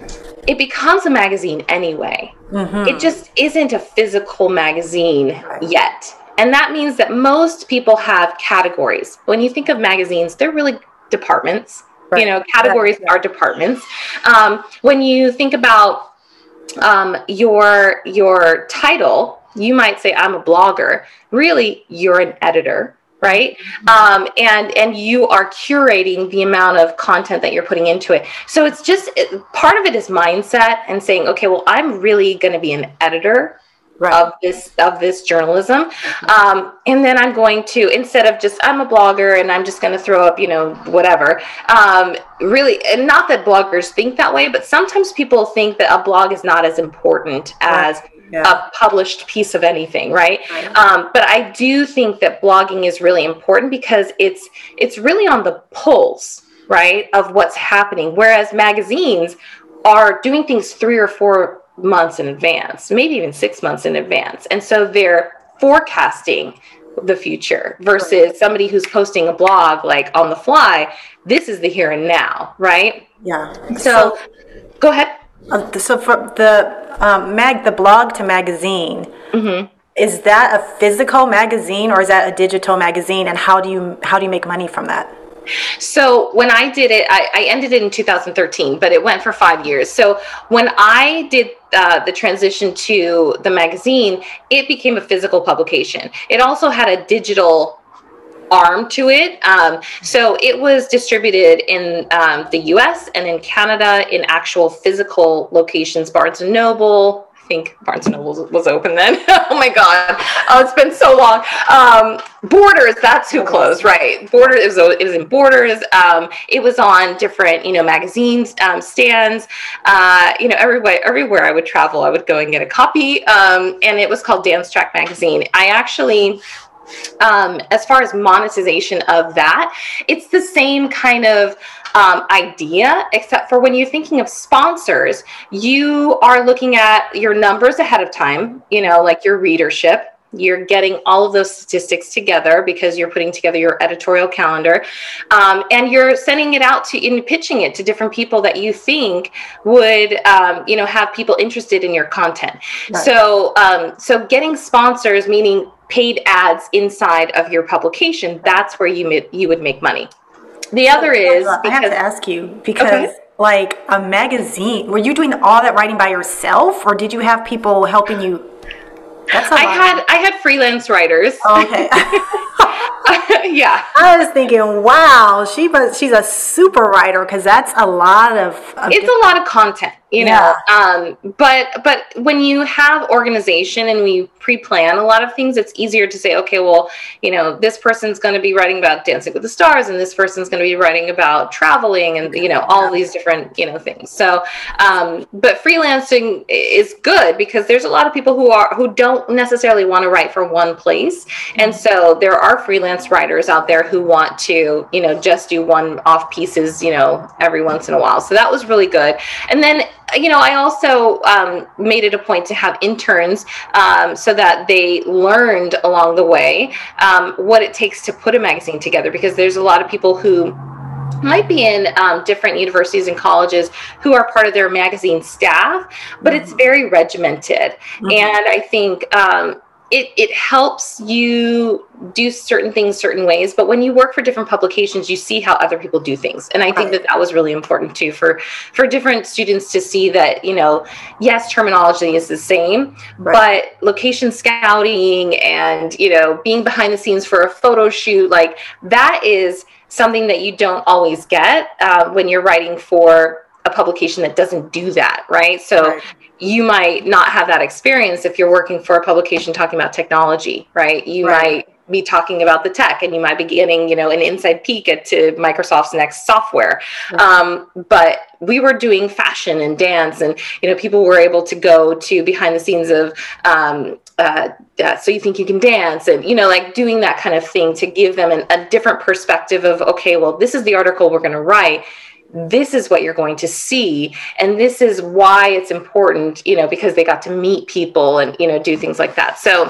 it becomes a magazine anyway. Mm-hmm. It just isn't a physical magazine yet. And that means that most people have categories. When you think of magazines, they're really departments. Right. You know, categories right. are departments. Um, when you think about um, your your title, you might say, I'm a blogger. Really, you're an editor, right? Mm-hmm. Um, and and you are curating the amount of content that you're putting into it. So it's just, it, part of it is mindset and saying, okay, well, I'm really going to be an editor. Right. of this of this journalism. Um, and then I'm going to, instead of just, I'm a blogger and I'm just going to throw up, you know, whatever. Um, really, and not that bloggers think that way, but sometimes people think that a blog is not as important as right. yeah. a published piece of anything, right? right. Um, but I do think that blogging is really important because it's it's really on the pulse, right, of what's happening. Whereas magazines are doing things three or four months in advance, maybe even six months in advance. And so they're forecasting the future versus somebody who's posting a blog like on the fly. This is the here and now, right? Yeah. So, so go ahead. Uh, so for the um, mag, the blog to magazine, mm-hmm. is that a physical magazine or is that a digital magazine? And how do you how do you make money from that? So when I did it, I, I ended it in two thousand thirteen, but it went for five years. So when I did uh, the transition to the magazine, it became a physical publication. It also had a digital arm to it. Um, so it was distributed in um, the U S and in Canada in actual physical locations, Barnes and Noble, I think Barnes and Noble was open then. Oh my God. Oh, it's been so long. Um, Borders, that's who closed, right? Borders, it was, it was in Borders. Um, it was on different, you know, magazines, um, stands, uh, you know, everywhere, everywhere I would travel, I would go and get a copy. Um, and it was called Dance Track Magazine. I actually, um, as far as monetization of that, it's the same kind of Um, idea, except for when you're thinking of sponsors, you are looking at your numbers ahead of time, you know, like your readership. You're getting all of those statistics together because you're putting together your editorial calendar, um, and you're sending it out to and pitching it to different people that you think would, um, you know, have people interested in your content. Right. So, um, so getting sponsors, meaning paid ads inside of your publication, that's where you you would make money. The other is, I have to ask you, because okay. like a magazine, were you doing all that writing by yourself, or did you have people helping you? That's a I lot. had I had freelance writers. Oh, okay. Yeah. I was thinking, wow, she was she's a super writer, because that's a lot of, of it's a lot of content, you know. Yeah. Um, but but when you have organization and we pre-plan a lot of things, it's easier to say, okay, well, you know, this person's going to be writing about Dancing with the Stars, and this person's going to be writing about traveling, and you know, all yeah. these different, you know, things. So, um, but freelancing is good because there's a lot of people who are who don't necessarily want to write for one place, mm-hmm. and so there are freelance writers out there who want to, you know, just do one-off pieces, you know, every once in a while. So that was really good. And then, you know, I also um, made it a point to have interns um, so that they learned along the way um, what it takes to put a magazine together, because there's a lot of people who might be in um, different universities and colleges who are part of their magazine staff, but mm-hmm. it's very regimented. Mm-hmm. And I think um, It, it helps you do certain things certain ways, but when you work for different publications, you see how other people do things. And I think that that was really important too, for, for different students to see that, you know, yes, terminology is the same, right. but location scouting and, you know, being behind the scenes for a photo shoot, like that is something that you don't always get uh, when you're writing for a publication that doesn't do that, right? So right. you might not have that experience if you're working for a publication talking about technology, right? You right. might be talking about the tech, and you might be getting, you know, an inside peek into Microsoft's next software. Mm-hmm. Um, but we were doing fashion and dance, and, you know, people were able to go to behind the scenes of um, uh, uh, So You Think You Can Dance, and, you know, like doing that kind of thing to give them an, a different perspective of, okay, well, this is the article we're going to write. This is what you're going to see. And this is why it's important, you know, because they got to meet people and, you know, do things like that. So,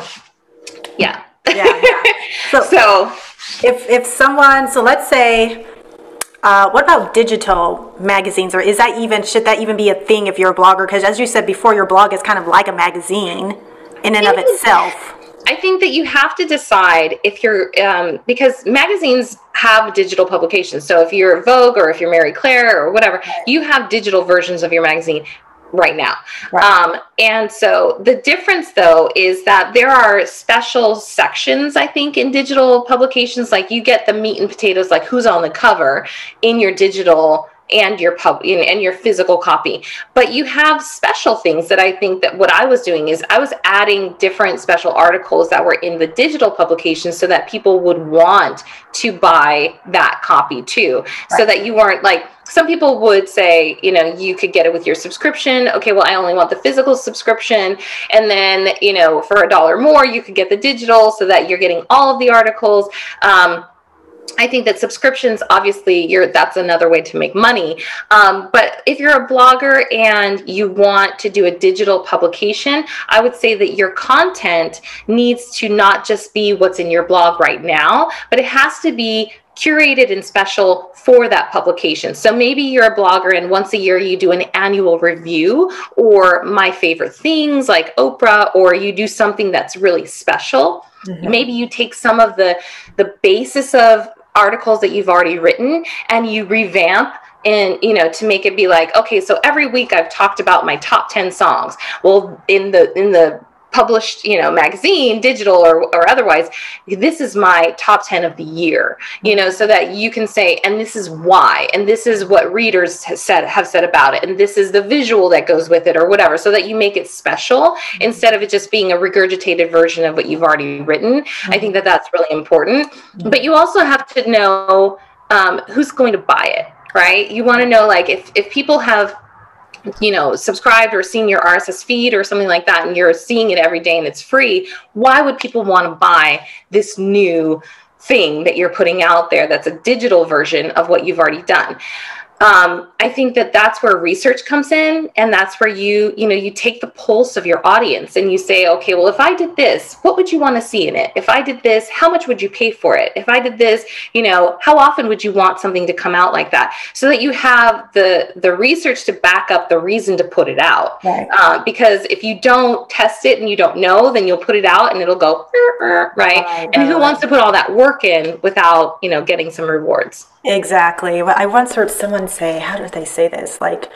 yeah. Yeah, yeah. So, so if if someone, so let's say, uh, what about digital magazines, or is that even, should that even be a thing if you're a blogger? Because as you said before, your blog is kind of like a magazine in and of itself. I think that you have to decide if you're, um, because magazines have digital publications. So if you're Vogue or if you're Mary Claire or whatever, you have digital versions of your magazine right now. Right. Um, and so the difference, though, is that there are special sections, I think, in digital publications. Like you get the meat and potatoes, like who's on the cover in your digital and your pub and your physical copy. But you have special things that I think that what I was doing is I was adding different special articles that were in the digital publication so that people would want to buy that copy too. Right. So that you weren't like, some people would say, you know, you could get it with your subscription. Okay, well, I only want the physical subscription. And then, you know, for a dollar more, you could get the digital so that you're getting all of the articles. Um, I think that subscriptions, obviously, you're that's another way to make money. Um, but if you're a blogger and you want to do a digital publication, I would say that your content needs to not just be what's in your blog right now, but it has to be curated and special for that publication. So maybe you're a blogger and once a year you do an annual review or my favorite things like Oprah, or you do something that's really special. Mm-hmm. Maybe you take some of the, the basis of articles that you've already written and you revamp and, you know, to make it be like, okay, so every week I've talked about my top ten songs. Well, in the, in the published, you know, magazine, digital or, or otherwise, this is my top ten of the year, you know, so that you can say, and this is why, and this is what readers have said, have said about it, and this is the visual that goes with it or whatever, so that you make it special mm-hmm. instead of it just being a regurgitated version of what you've already written. Mm-hmm. I think that that's really important. Mm-hmm. But you also have to know um, who's going to buy it, right? You want to know, like, if, if people have, you know, subscribed or seen your R S S feed or something like that, and you're seeing it every day and it's free, why would people want to buy this new thing that you're putting out there that's a digital version of what you've already done? Um, I think that that's where research comes in, and that's where you, you know, you take the pulse of your audience and you say, okay, well, if I did this, what would you want to see in it? If I did this, how much would you pay for it? If I did this, you know, how often would you want something to come out like that? So that you have the, the research to back up the reason to put it out. Right. Uh, because if you don't test it and you don't know, then you'll put it out and it'll go, right? right and who right. wants to put all that work in without, you know, getting some rewards? Exactly. I once heard someone say, how did they say this? Like,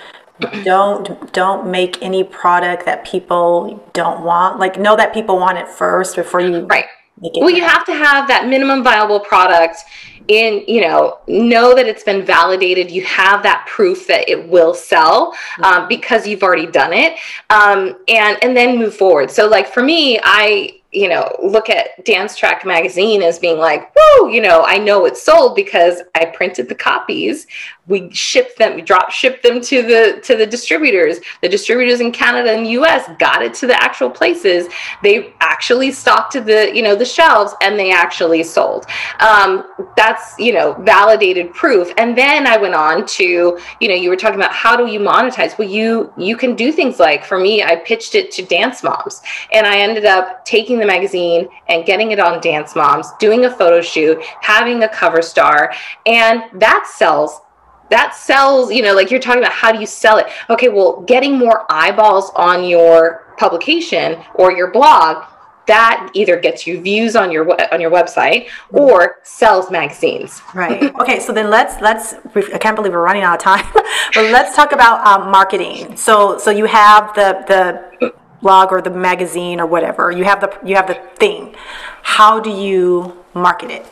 don't don't make any product that people don't want. Like, know that people want it first before you right. make it. Well, you have to have that minimum viable product in, you know, know that it's been validated. You have that proof that it will sell um, because you've already done it, um, and and then move forward. So, like for me, I. you know, look at Dance Track magazine as being like, whoa, you know, I know it's sold because I printed the copies. We shipped them, we drop shipped them to the to the distributors. The distributors in Canada and U S got it to the actual places. They actually stocked to the, you know, the shelves, and they actually sold. Um, that's, you know, validated proof. And then I went on to, you know, you were talking about how do you monetize? Well, you you can do things like, for me, I pitched it to Dance Moms, and I ended up taking the magazine and getting it on Dance Moms, doing a photo shoot, having a cover star, and that sells. That sells, you know, like you're talking about how do you sell it? Okay, well, getting more eyeballs on your publication or your blog, that either gets you views on your on your website or sells magazines. Right. Okay, so then let's let's I can't believe we're running out of time. But let's talk about um, marketing. So so you have the the blog or the magazine or whatever. You have the you have the thing. How do you market it?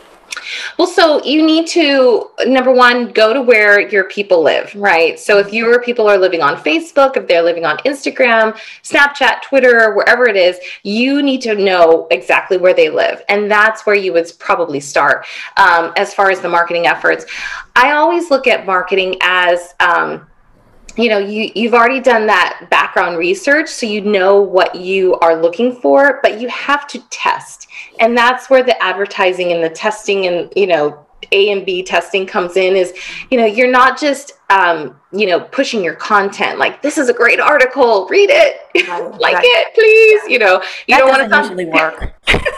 Well, so you need to, number one, go to where your people live, right? So if your people are living on Facebook, if they're living on Instagram, Snapchat, Twitter, wherever it is, you need to know exactly where they live. And that's where you would probably start um, as far as the marketing efforts. I always look at marketing as, um, you know, you, you've already done that background research, so you know what you are looking for, but you have to test. And that's where the advertising and the testing and, you know, A and B testing comes in is, you know, you're not just, um, you know, pushing your content like, this is a great article, read it, right, like right. it, please. You know, you that don't want to sound, usually work.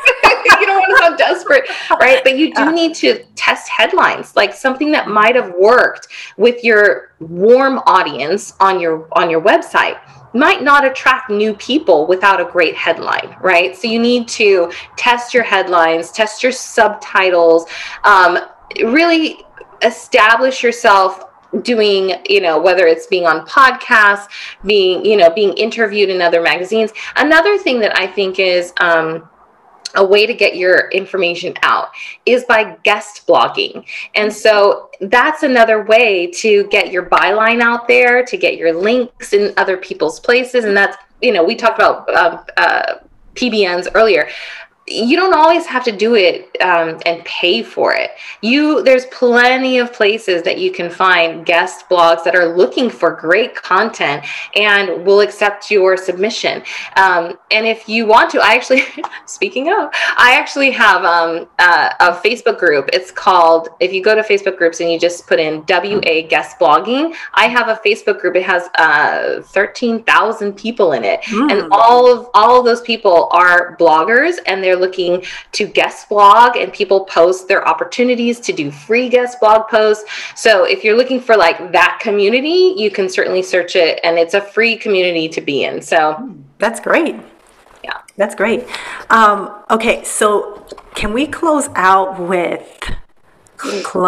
you don't want to sound desperate, right? But you do need to test headlines, like something that might have worked with your warm audience on your on your website might not attract new people without a great headline, right? So you need to test your headlines, test your subtitles, um, really establish yourself doing, you know, whether it's being on podcasts, being, you know, being interviewed in other magazines. Another thing that I think is, um, a way to get your information out is by guest blogging. And so that's another way to get your byline out there, to get your links in other people's places. And that's, you know, we talked about uh, uh, P B Ns earlier. You don't always have to do it um, and pay for it. You there's plenty of places that you can find guest blogs that are looking for great content and will accept your submission. Um, and if you want to, I actually, speaking of, I actually have um, uh, a Facebook group. It's called, if you go to Facebook groups and you just put in W A guest blogging, I have a Facebook group. It has uh, thirteen thousand people in it. Mm. And all of all of those people are bloggers, and they're looking to guest blog, and people post their opportunities to do free guest blog posts. So if you're looking for like that community, you can certainly search it, and it's a free community to be in. So that's great. Yeah, that's great. Um, okay, so can we close out with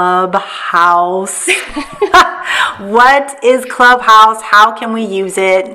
Clubhouse? What is Clubhouse? How can we use it?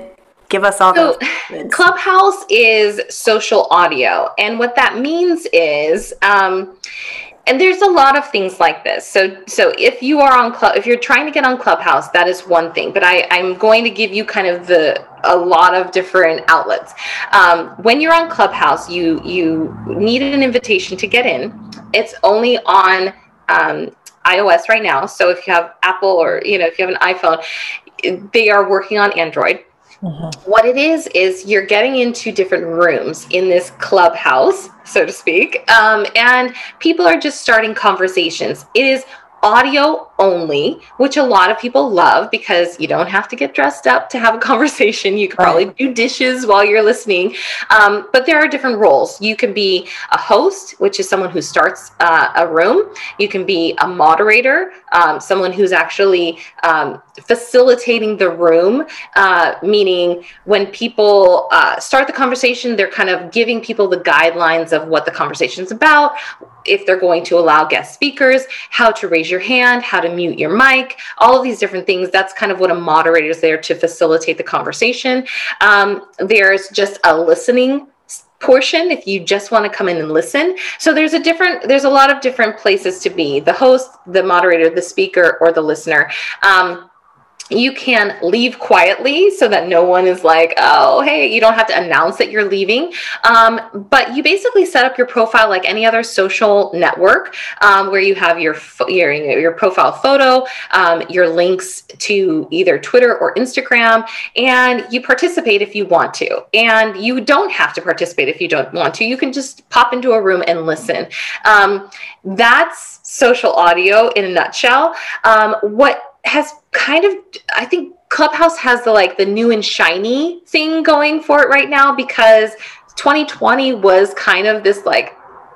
Give us all So those. Clubhouse is social audio. And what that means is, um, and there's a lot of things like this. So, so if you are on Club, if you're trying to get on Clubhouse, that is one thing. But I, I'm going to give you kind of the a lot of different outlets. Um, when you're on Clubhouse, you you need an invitation to get in. It's only on um, iOS right now. So if you have Apple or you know if you have an iPhone, they are working on Android. Mm-hmm. What it is, is you're getting into different rooms in this clubhouse, so to speak, um, and people are just starting conversations. It is audio only, which a lot of people love because you don't have to get dressed up to have a conversation. You could probably right. do dishes while you're listening. Um, but there are different roles. You can be a host, which is someone who starts uh, a room. You can be a moderator, um, someone who's actually um, facilitating the room, uh, meaning when people uh, start the conversation, they're kind of giving people the guidelines of what the conversation is about, if they're going to allow guest speakers, how to raise your hand, how to mute your mic, all of these different things. That's kind of what a moderator is there to facilitate the conversation. Um, there's just a listening portion if you just want to come in and listen. So there's a different, there's a lot of different places to be: the host, the moderator, the speaker, or the listener. Um, You can leave quietly so that no one is like, oh, hey, you don't have to announce that you're leaving. Um, but you basically set up your profile like any other social network, um, where you have your, your, your profile photo, um, your links to either Twitter or Instagram, and you participate if you want to. And you don't have to participate if you don't want to. You can just pop into a room and listen. Um, that's social audio in a nutshell. Um, what has kind of, I think Clubhouse has the like the new and shiny thing going for it right now, because twenty twenty was kind of this like,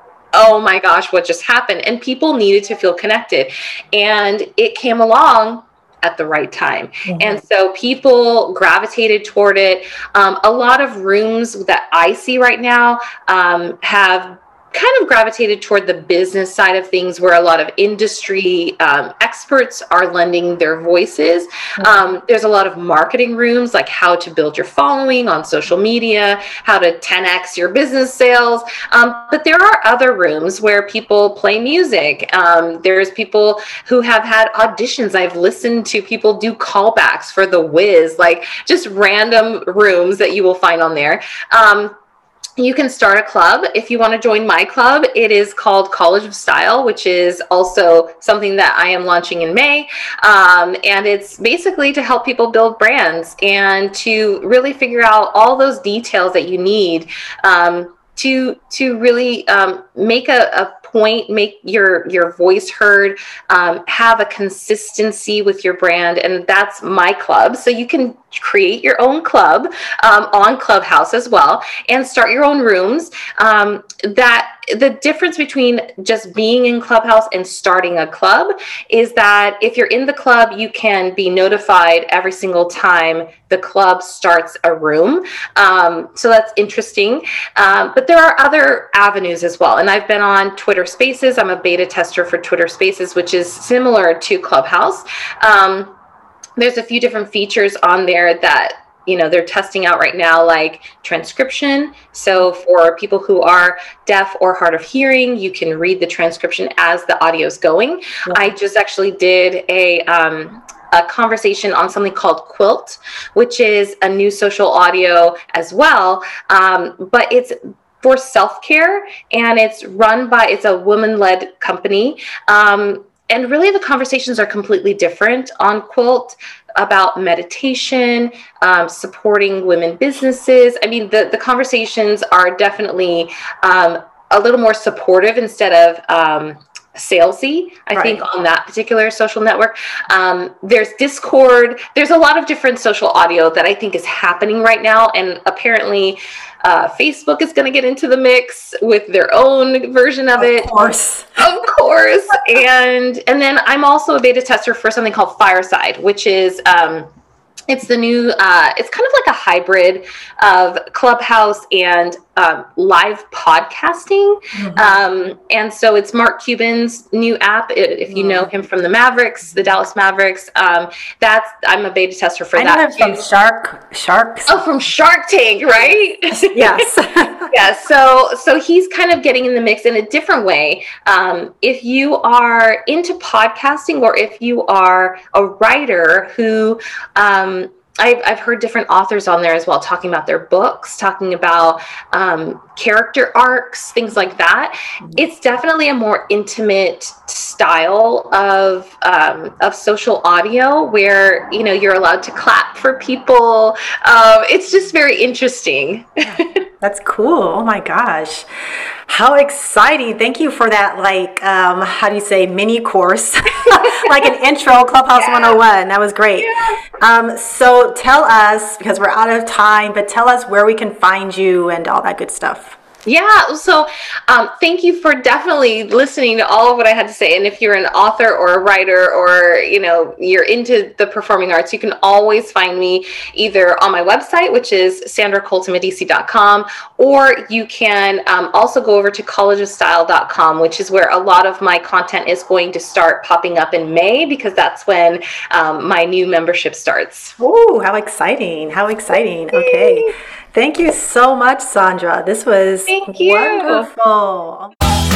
oh my gosh, what just happened? And people needed to feel connected, and it came along at the right time. Mm-hmm. And so people gravitated toward it. Um, a lot of rooms that I see right now um, have kind of gravitated toward the business side of things, where a lot of industry um, experts are lending their voices. Mm-hmm. Um, there's a lot of marketing rooms, like how to build your following on social media, how to ten X your business sales. Um, but there are other rooms where people play music. Um, there's people who have had auditions. I've listened to people do callbacks for The Wiz, like just random rooms that you will find on there. Um, You can start a club. If you want to join my club, it is called College of Style, which is also something that I am launching in May. Um, and it's basically to help people build brands and to really figure out all those details that you need um, to to really um, make a, a point, make your your voice heard, um, have a consistency with your brand. And that's my club. So you can create your own club um, on Clubhouse as well, and start your own rooms. Um, that the difference between just being in Clubhouse and starting a club is that if you're in the club, you can be notified every single time the club starts a room. Um, so that's interesting. Um, but there are other avenues as well. And I've been on Twitter Spaces. I'm a beta tester for Twitter Spaces, which is similar to Clubhouse. Um, there's a few different features on there that you know, they're testing out right now, like transcription. So for people who are deaf or hard of hearing, you can read the transcription as the audio is going. Yeah. I just actually did a, um, a conversation on something called Quilt, which is a new social audio as well. Um, but it's for self-care, and it's run by, it's a woman-led company. Um, and really the conversations are completely different on Quilt, about meditation, um, supporting women businesses. I mean, the, the conversations are definitely um, a little more supportive instead of um, salesy, I right. think, on that particular social network. Um, there's Discord. There's a lot of different social audio that I think is happening right now. And apparently uh, Facebook is going to get into the mix with their own version of, of it. Of course. Of course. And and then I'm also a beta tester for something called Fireside, which is um, It's the new, uh, it's kind of like a hybrid of Clubhouse and um, live podcasting. Mm-hmm. Um, and so it's Mark Cuban's new app. If you know him from the Mavericks, the Dallas Mavericks, um, that's, I'm a beta tester for I that. I know him from Shark, Sharks. Oh, from Shark Tank, right? Yes. Yeah. So, so he's kind of getting in the mix in a different way. Um, if you are into podcasting, or if you are a writer who, um, I've, I've heard different authors on there as well, talking about their books, talking about um, character arcs, things like that. It's definitely a more intimate style of um, of social audio where, you know, you're allowed to clap for people. Um, it's just very interesting. That's cool. Oh my gosh. How exciting. Thank you for that, like, um, how do you say, mini course, like an intro, Clubhouse yeah. one oh one. That was great. Yeah. Um, so tell us, because we're out of time, but tell us where we can find you and all that good stuff. Yeah, so um, thank you for definitely listening to all of what I had to say. And if you're an author or a writer, or, you know, you're into the performing arts, you can always find me either on my website, which is sandra colton medici dot com, or you can um, also go over to college of style dot com, which is where a lot of my content is going to start popping up in May, because that's when um, my new membership starts. Oh, how exciting. How exciting. Okay. Thank you so much, Sandra. This was Thank you. wonderful.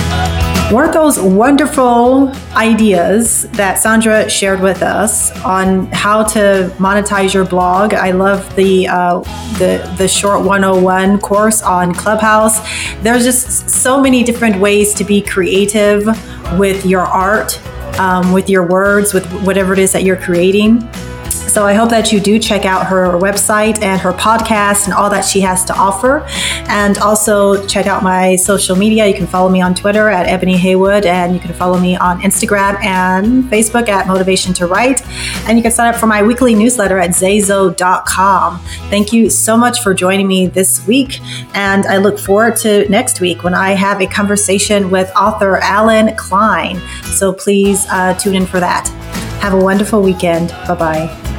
Weren't those wonderful ideas that Sandra shared with us on how to monetize your blog? I love the uh, the the short one oh one course on Clubhouse. There's just so many different ways to be creative with your art, um, with your words, with whatever it is that you're creating. So I hope that you do check out her website and her podcast and all that she has to offer. And also check out my social media. You can follow me on Twitter at Ebony Haywood, and you can follow me on Instagram and Facebook at Motivation to Write. And you can sign up for my weekly newsletter at zazo dot com. Thank you so much for joining me this week. And I look forward to next week when I have a conversation with author Alan Klein. So please uh, tune in for that. Have a wonderful weekend. Bye-bye.